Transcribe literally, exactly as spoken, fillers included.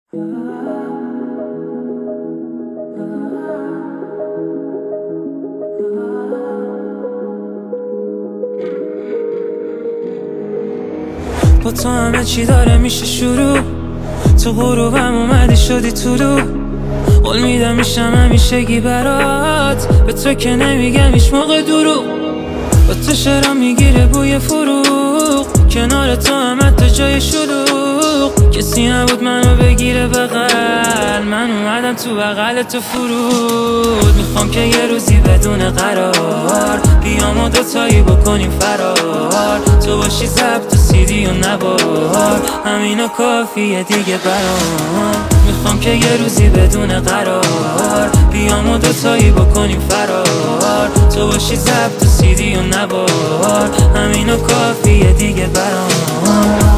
با تو همه چی داره میشه شروع، تو غروبم اومدی شدی طلوع. قول میدم میشم همیشگی برات، به تو که نمیگم هیچ موقع دروغ. با تو شعرها میگیره بوی فروغ، کنار تو هم حتی جای شلوغ. کسی نبود منو بگیره بغل، من اومدم تو بغل تو فرود. میخوام که یه روزی بدون قرار بیام و دوتایی بکنیم فرار. تو باشی ضبط و سیدی و نوار، همینو کافیه دیگه برام. میخوام که یه روزی بدون قرار بیام و دوتایی بکنیم فرار. تو باشی ضبط و سیدی و نوار، همینو کافیه دیگه برام.